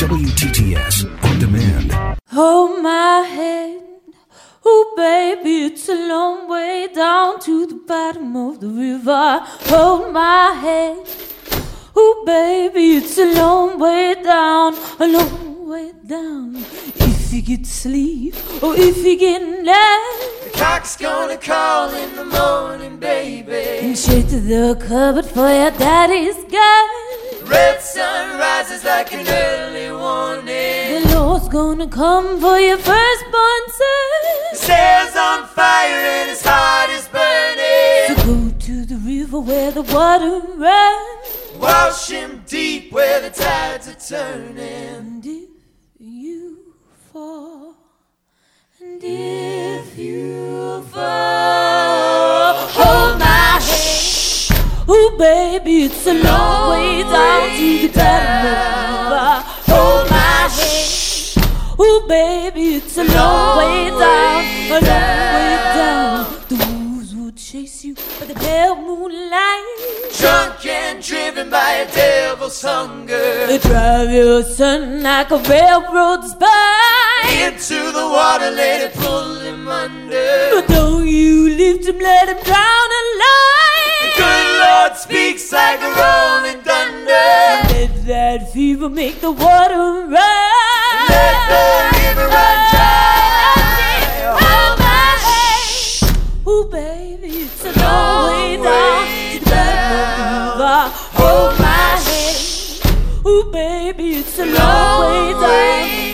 WTTS On Demand. Hold my hand, oh baby, it's a long way down to the bottom of the river. Hold my hand, oh baby, it's a long way down, a long way down. If you get sleep or if you get nap, the cock's gonna call in the morning, baby. and straight to the cupboard for your daddy's gun. Red sun rises like an early warning. The Lord's gonna come for your firstborn son. His hair's on fire and his heart is burning. So go to the river where the water runs. Wash him deep where the tides are turning. And if you fall, and if you fall, hold my hand. Oh baby, it's a long way down to the bottom of the river. Hold my hand. Oh baby, it's a long way down, a long way down. The wolves will chase you by the pale moonlight, Drunk and driven by a devil's hunger. they drive your son like a railroad spine. Into the water, let it pull him under. But don't you lift him, let him drown alive. The good Lord speaks like a rolling thunder. Let that fever make the water run. Let the river run dry. Hold my hand. Oh baby, it's a long way down to the bottom of the river. Hold my hand. Oh baby, it's a long way down.